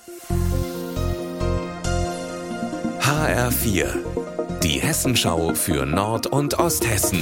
HR4, die Hessenschau für Nord- und Osthessen.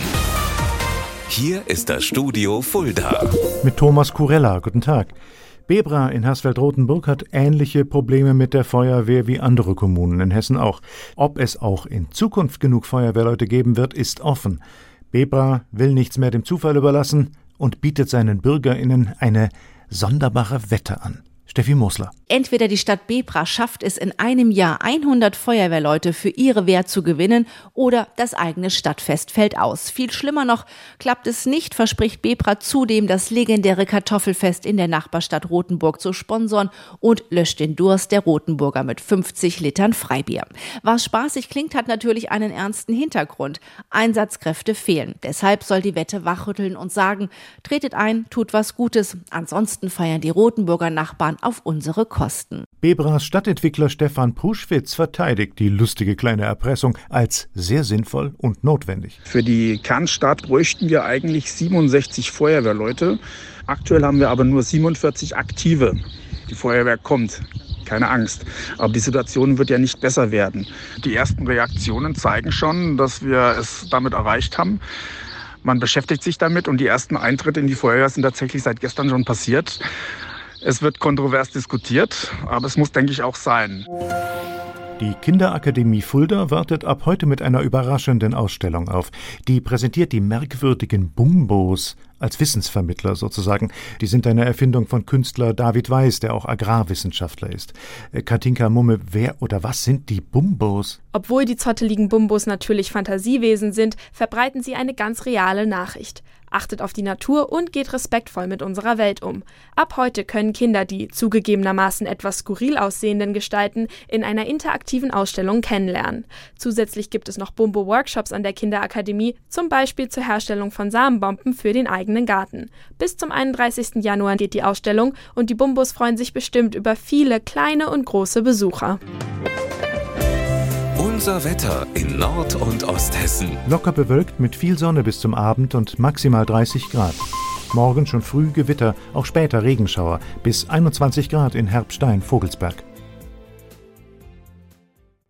Hier ist das Studio Fulda. Mit Thomas Kurella, guten Tag. Bebra in Hersfeld-Rotenburg hat ähnliche Probleme mit der Feuerwehr wie andere Kommunen in Hessen auch. Ob es auch in Zukunft genug Feuerwehrleute geben wird, ist offen. Bebra will nichts mehr dem Zufall überlassen und bietet seinen BürgerInnen eine sonderbare Wette an. Steffi Mosler. Entweder die Stadt Bebra schafft es in einem Jahr 100 Feuerwehrleute für ihre Wehr zu gewinnen oder das eigene Stadtfest fällt aus. Viel schlimmer noch, klappt es nicht, verspricht Bebra zudem das legendäre Kartoffelfest in der Nachbarstadt Rotenburg zu sponsoren und löscht den Durst der Rotenburger mit 50 Litern Freibier. Was spaßig klingt, hat natürlich einen ernsten Hintergrund. Einsatzkräfte fehlen. Deshalb soll die Wette wachrütteln und sagen, tretet ein, tut was Gutes. Ansonsten feiern die Rotenburger Nachbarn auf unsere Kosten. Bebras Stadtentwickler Stefan Pruschwitz verteidigt die lustige kleine Erpressung als sehr sinnvoll und notwendig. Für die Kernstadt bräuchten wir eigentlich 67 Feuerwehrleute. Aktuell haben wir aber nur 47 Aktive. Die Feuerwehr kommt. Keine Angst. Aber die Situation wird ja nicht besser werden. Die ersten Reaktionen zeigen schon, dass wir es damit erreicht haben. Man beschäftigt sich damit und die ersten Eintritte in die Feuerwehr sind tatsächlich seit gestern schon passiert. Es wird kontrovers diskutiert, aber es muss, denke ich, auch sein. Die Kinderakademie Fulda wartet ab heute mit einer überraschenden Ausstellung auf. Die präsentiert die merkwürdigen Bumbos als Wissensvermittler sozusagen. Die sind eine Erfindung von Künstler David Weiß, der auch Agrarwissenschaftler ist. Katinka Mumme, wer oder was sind die Bumbos? Obwohl die zotteligen Bumbos natürlich Fantasiewesen sind, verbreiten sie eine ganz reale Nachricht. Achtet auf die Natur und geht respektvoll mit unserer Welt um. Ab heute können Kinder die zugegebenermaßen etwas skurril aussehenden Gestalten in einer interaktiven Ausstellung kennenlernen. Zusätzlich gibt es noch Bumbo-Workshops an der Kinderakademie, zum Beispiel zur Herstellung von Samenbomben für den eigenen Garten. Bis zum 31. Januar geht die Ausstellung und die Bumbos freuen sich bestimmt über viele kleine und große Besucher. Unser Wetter in Nord- und Osthessen. Locker bewölkt mit viel Sonne bis zum Abend und maximal 30 Grad. Morgen schon früh Gewitter, auch später Regenschauer bis 21 Grad in Herbstein-Vogelsberg.